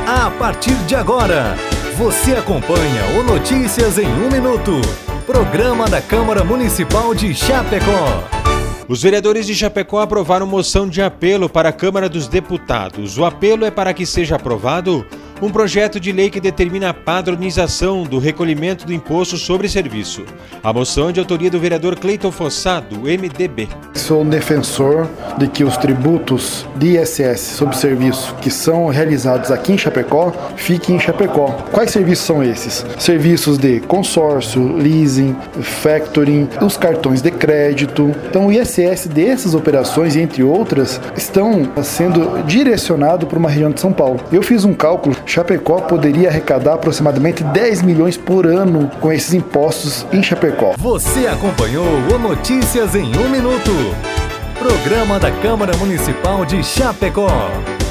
A partir de agora, você acompanha o Notícias em 1 Minuto, programa da Câmara Municipal de Chapecó. Os vereadores de Chapecó aprovaram moção de apelo para a Câmara dos Deputados. O apelo é para que seja aprovado um projeto de lei que determina a padronização do recolhimento do imposto sobre serviço. A moção é de autoria do vereador Cleiton Fossado, do MDB. Sou um defensor de que os tributos de ISS sobre serviço que são realizados aqui em Chapecó, fiquem em Chapecó. Quais serviços são esses? Serviços de consórcio, leasing, factoring, os cartões de crédito. Então o ISS dessas operações, entre outras, estão sendo direcionados para uma região de São Paulo. Eu fiz um cálculo. Chapecó poderia arrecadar aproximadamente 10 milhões por ano com esses impostos em Chapecó. Você acompanhou o Notícias em 1 Minuto, programa da Câmara Municipal de Chapecó.